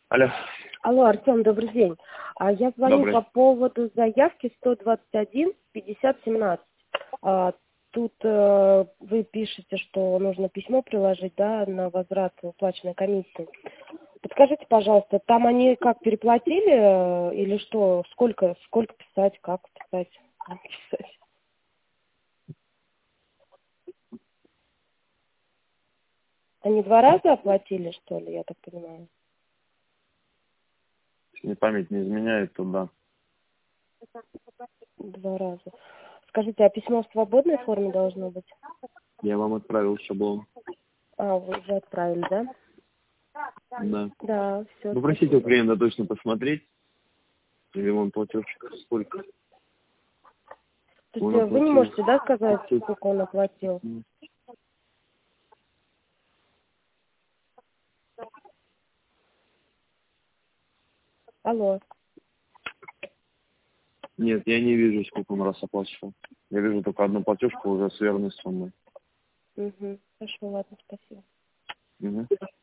Алло. Алло, Артем, добрый день. Я звоню Добрый. по поводу заявки 121-5017. Тут вы пишете, что нужно письмо приложить, да, на возврат уплаченной комиссии. Подскажите, пожалуйста, там они как переплатили или что? Сколько писать, как писать? Как писать? Они 2 раза оплатили, что ли, я так понимаю? Если память не изменяет, то да. 2 раза. Скажите, а письмо в свободной форме должно быть? Я вам отправил шаблон. Вы уже отправили, да? Да. Да, все. Попросите у клиента точно посмотреть. Или он платеж сколько? То Он есть вы не оплатил. можете, да, сказать, сколько он оплатил? Алло. Нет, я не вижу, сколько он раз оплачивал. Я вижу только одну платежку уже с верной суммой. Угу. Хорошо, ладно, спасибо. Угу.